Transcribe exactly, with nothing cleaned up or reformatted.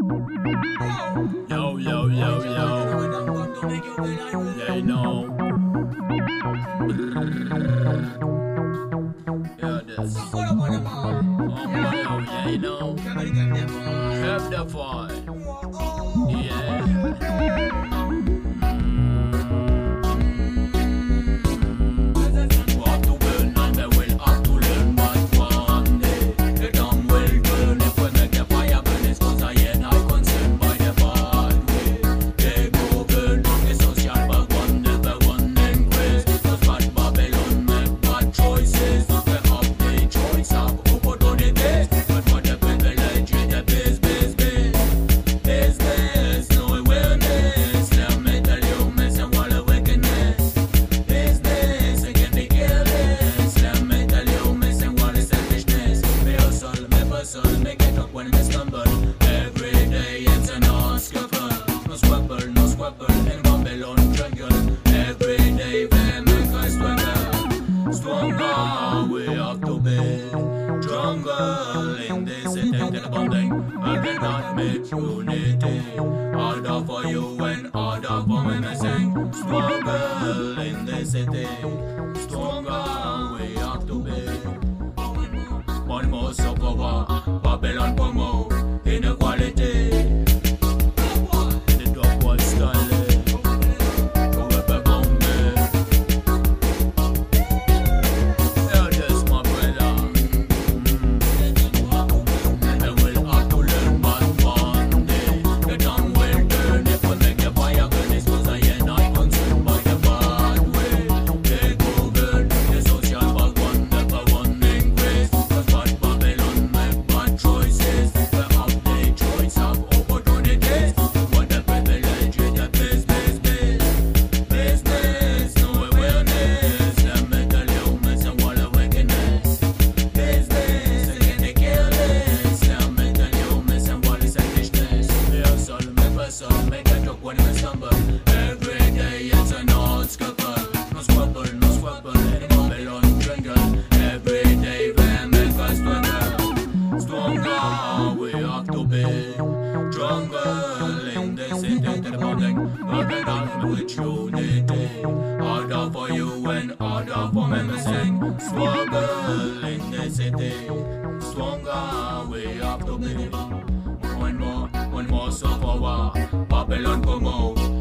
Yo, yo, yo, yo. Yeah, you know. Yeah, this. Oh, yeah, you know. Have the fun. Yeah. Jungle in this city, bonding. I cannot make unity. Harder for you and harder for me missing. Struggle in this city. Stronger we have to be. One more sufferer, Babylon promote inequality. The dog was scarlet. Every day it's an old scuffle. No squabble, no squabble in Babylon jungle. Every day we make us struggle. Stronger we have to be. Jungle in the city, the bonding. Working on with unity. Harder for you and harder for me missing. Struggle in the city. Stronger we have to be. One more, one more so for Babylon promote